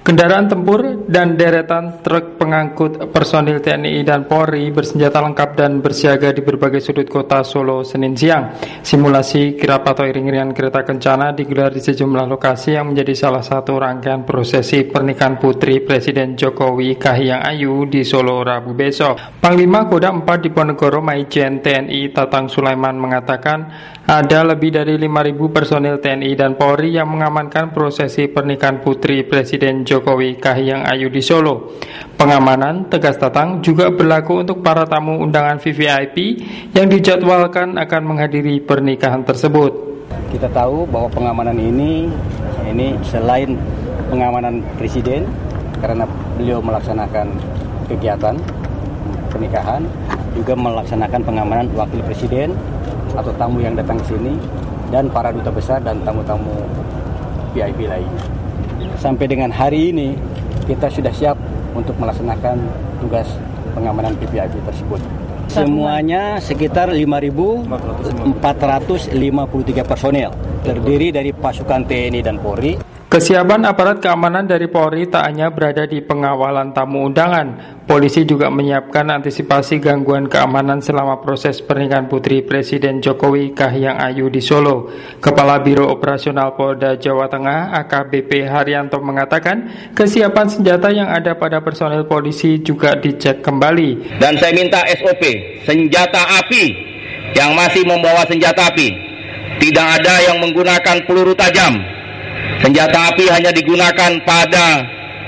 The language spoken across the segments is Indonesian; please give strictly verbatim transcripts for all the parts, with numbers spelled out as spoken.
Kendaraan tempur dan deretan truk pengangkut personil T N I dan Polri bersenjata lengkap dan bersiaga di berbagai sudut kota Solo Senin siang. Simulasi kirap atau iring-iringan kereta kencana digelar di sejumlah lokasi yang menjadi salah satu rangkaian prosesi pernikahan putri Presiden Jokowi Kahiyang Ayu di Solo Rabu besok. Panglima Kodam empat Diponegoro Maijen T N I Tatang Sulaiman mengatakan ada lebih dari lima ribu personil T N I dan Polri yang mengamankan prosesi pernikahan putri Presiden Jokowi Kahiyang Ayu di Solo. Pengamanan, tegas Tatang, juga berlaku untuk para tamu undangan V V I P yang dijadwalkan akan menghadiri pernikahan tersebut. Kita tahu bahwa pengamanan ini ini selain pengamanan Presiden karena beliau melaksanakan kegiatan pernikahan, juga melaksanakan pengamanan Wakil Presiden atau tamu yang datang ke sini dan para duta besar dan tamu-tamu V I P lainnya. Sampai dengan hari ini kita sudah siap untuk melaksanakan tugas pengamanan V V I P tersebut. Semuanya sekitar lima ribu empat ratus lima puluh tiga personel, terdiri dari pasukan T N I dan Polri. Kesiapan aparat keamanan dari Polri tak hanya berada di pengawalan tamu undangan. Polisi juga menyiapkan antisipasi gangguan keamanan selama proses pernikahan putri Presiden Jokowi Kahiyang Ayu di Solo. Kepala Biro Operasional Polda Jawa Tengah A K B P Haryanto mengatakan kesiapan senjata yang ada pada personel polisi juga dicek kembali. Dan saya minta S O P, senjata api yang masih membawa senjata api, tidak ada yang menggunakan peluru tajam. Senjata api hanya digunakan pada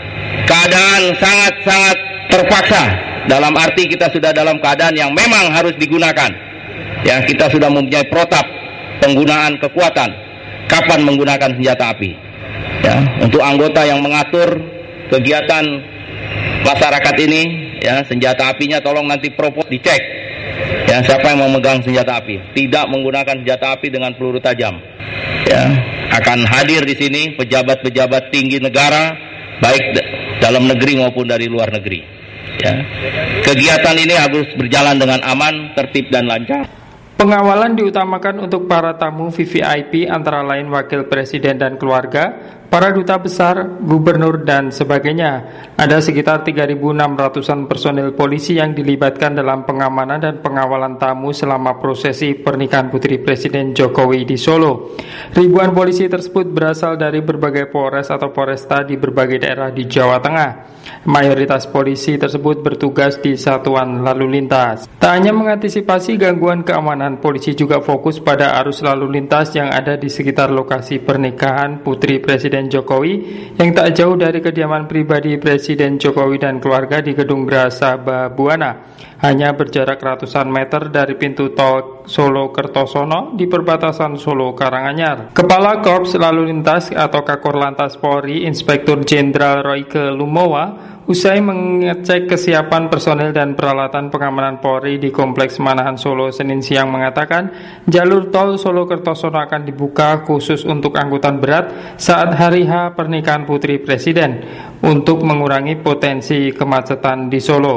keadaan sangat-sangat terpaksa. Dalam arti kita sudah dalam keadaan yang memang harus digunakan. Ya, kita sudah mempunyai protap penggunaan kekuatan kapan menggunakan senjata api. Ya, untuk anggota yang mengatur kegiatan masyarakat ini, ya, senjata apinya tolong nanti propos dicek. Ya, siapa yang memegang senjata api, tidak menggunakan senjata api dengan peluru tajam. Ya, akan hadir di sini pejabat-pejabat tinggi negara, baik dalam negeri maupun dari luar negeri. Ya. Kegiatan ini harus berjalan dengan aman, tertib dan lancar. Pengawalan diutamakan untuk para tamu V V I P antara lain Wakil Presiden dan keluarga, para duta besar, gubernur dan sebagainya. Ada sekitar tiga ribu enam ratusan personil polisi yang dilibatkan dalam pengamanan dan pengawalan tamu selama prosesi pernikahan putri Presiden Jokowi di Solo. Ribuan polisi tersebut berasal dari berbagai polres atau poresta di berbagai daerah di Jawa Tengah. Mayoritas polisi tersebut bertugas di satuan lalu lintas. Tak hanya mengantisipasi gangguan keamanan, polisi juga fokus pada arus lalu lintas yang ada di sekitar lokasi pernikahan putri Presiden Jokowi yang tak jauh dari kediaman pribadi Presiden Jokowi dan keluarga di Gedung Grasa Babuana, hanya berjarak ratusan meter dari pintu tol Solo Kertosono di perbatasan Solo Karanganyar. Kepala Korps Lalu Lintas atau Kakor Lantas Polri, Inspektur Jenderal Royke Lumowa, usai mengecek kesiapan personel dan peralatan pengamanan Polri di Kompleks Manahan Solo Senin siang mengatakan jalur tol Solo Kertosono akan dibuka khusus untuk angkutan berat saat hari H pernikahan putri Presiden untuk mengurangi potensi kemacetan di Solo.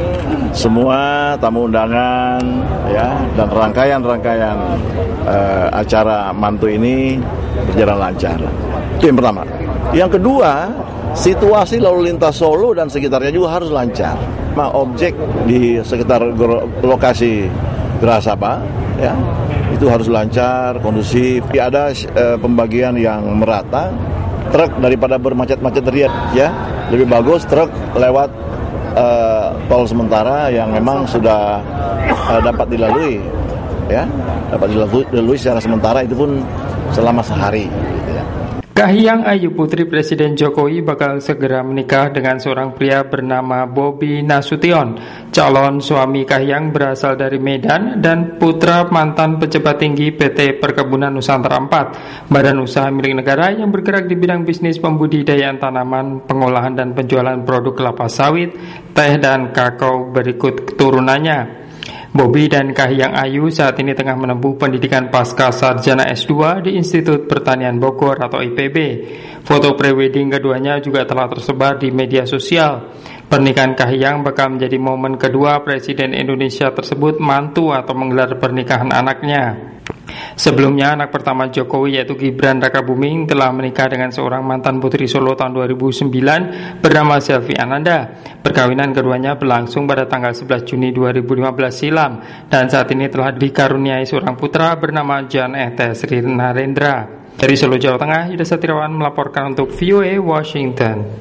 Semua tamu undangan ya dan rangkaian-rangkaian uh, acara mantu ini berjalan lancar. Itu yang pertama. Yang kedua, situasi lalu lintas Solo dan sekitarnya juga harus lancar. Nah, objek di sekitar lokasi Gerasaba ya itu harus lancar, kondusif. Ada uh, pembagian yang merata. Truk daripada bermacet-macet teriak ya lebih bagus truk lewat uh, tol sementara yang memang sudah uh, dapat dilalui ya dapat dilalui secara sementara, itu pun selama sehari. Kahiyang Ayu putri Presiden Jokowi bakal segera menikah dengan seorang pria bernama Bobi Nasution. Calon suami Kahiyang berasal dari Medan dan putra mantan pejabat tinggi P T Perkebunan Nusantara empat, badan usaha milik negara yang bergerak di bidang bisnis pembudidayaan tanaman, pengolahan dan penjualan produk kelapa sawit, teh dan kakao. Berikut keturunannya. Bobi dan Kahiyang Ayu saat ini tengah menempuh pendidikan pasca sarjana S dua di Institut Pertanian Bogor atau I P B. Foto prewedding keduanya juga telah tersebar di media sosial. Pernikahan Kahiyang bakal menjadi momen kedua Presiden Indonesia tersebut mantu atau menggelar pernikahan anaknya. Sebelumnya, anak pertama Jokowi yaitu Gibran Rakabuming telah menikah dengan seorang mantan putri Solo tahun dua ribu sembilan bernama Selvi Ananda. Perkawinan keduanya berlangsung pada tanggal sebelas Juni dua ribu lima belas silam dan saat ini telah dikaruniai seorang putra bernama Jan Ete Sri Narendra. Dari Solo, Jawa Tengah, Yuda Satriawan melaporkan untuk V O A Washington.